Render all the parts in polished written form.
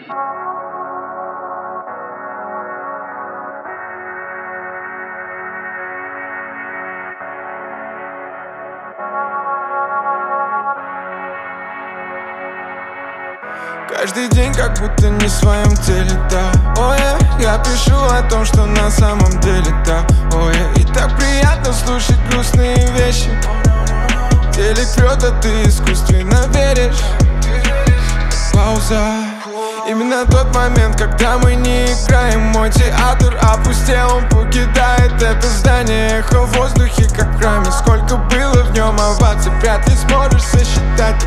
Каждый день как будто не в своем теле, да. Ой, я пишу о том, что на самом деле, да. Ой, и так приятно слушать грустные вещи. Телек врет, а ты искусственно веришь. Пауза. Именно тот момент, когда мы не играем. Мой театр опустел, он покидает это здание. Эхо в воздухе, как в храме. Сколько было в нем оваций, вряд ли сможешь сосчитать.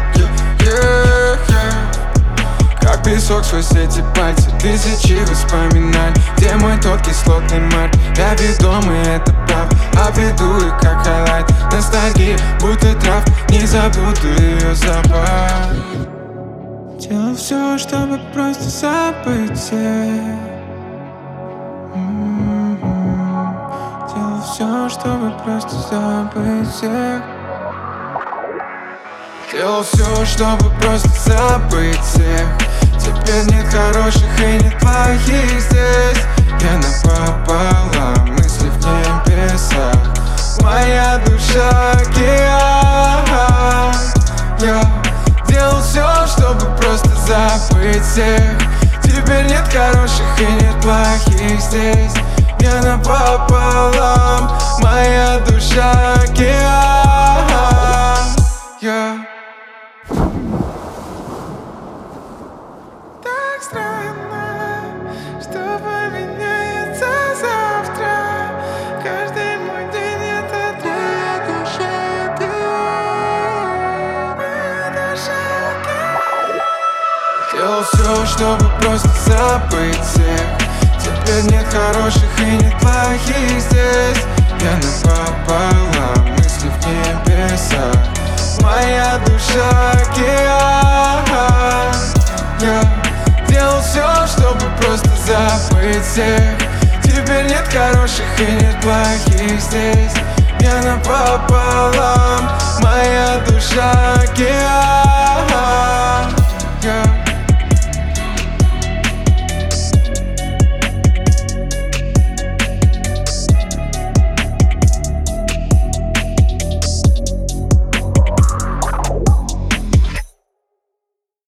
Как песок сквозь эти пальцы, тысячи воспоминаний. Где мой тот кислотный марк? Я ведомый, это правда. Обведу их как хайлайт. Ностальгия, будто трав. Не забуду ее запах. Делал все, чтобы просто забыть всех. Делал все, чтобы просто забыть всех. Делал все, чтобы просто забыть всех. Теперь нет хороших и нет плохих здесь. Я напополам, мысли в небесах. Моя душа океан. Я делал все, чтобы просто забыть всех. Теперь нет хороших и нет плохих здесь. Я напополам, моя душа океан. Так странно, что поменяется завтра. Каждый мой день это твоя душа океан. Моя душа океан. Делал все, чтобы просто забыть всех. Теперь нет хороших и нет плохих здесь. Я напополам, мысли в небесах. Моя душа океан. Я делал все, чтобы просто забыть всех. Теперь нет хороших и нет плохих здесь. Я напополам, моя душа океан.